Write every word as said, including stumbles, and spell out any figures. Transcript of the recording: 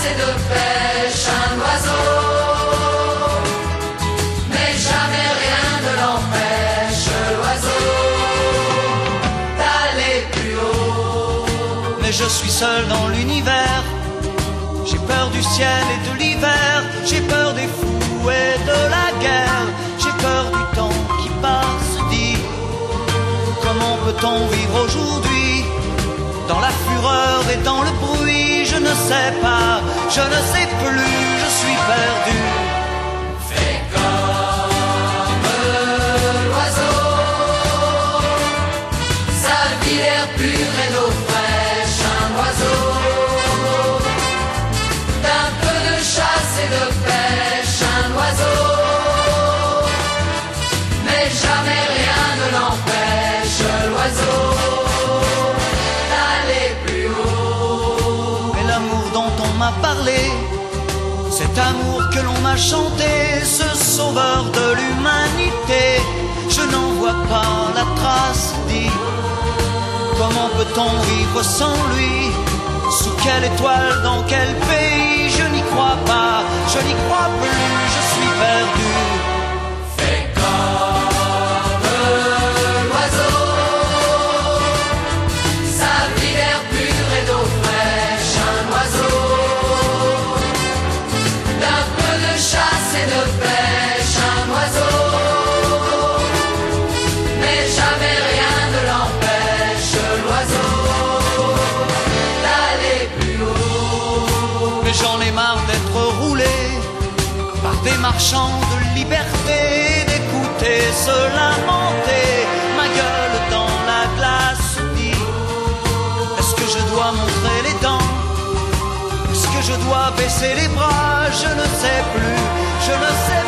et de pêche un oiseau, mais jamais rien ne l'empêche, l'oiseau, d'aller plus haut. Mais je suis seul dans l'univers, j'ai peur du ciel et de l'hiver, j'ai peur des fous et de la guerre, j'ai peur du temps qui passe, dit. Comment peut-on vivre aujourd'hui, dans la fureur et dans le bruit? Je ne sais pas, je ne sais plus, je suis perdu. Fais comme l'oiseau, sa vie l'air pur et d'eau fraîche, un oiseau, d'un peu de chasse et de pêche, un oiseau, mais jamais rien ne l'empêche, l'oiseau, d'aller plus haut. Mais l'amour dont on m'a parlé, cet amour que l'on m'a chanté, ce sauveur de l'humanité, je n'en vois pas la trace, dit. Comment peut-on vivre sans lui? Sous quelle étoile, dans quel pays? Je n'y crois pas, je n'y crois plus, je suis perdu. Fais comme l'oiseau, sa vie d'air pur et d'eau fraîche, un oiseau, d'un peu de chasse et de pêche, un oiseau, mais jamais rien ne l'empêche, l'oiseau, d'aller plus haut. Mais j'en ai marre d'être roulé par des marchands de liberté, d'écouter se lamenter, ma gueule dans la glace, dit. Est-ce que je dois montrer les dents? Est-ce que je dois baisser les bras? Je ne sais plus, je ne sais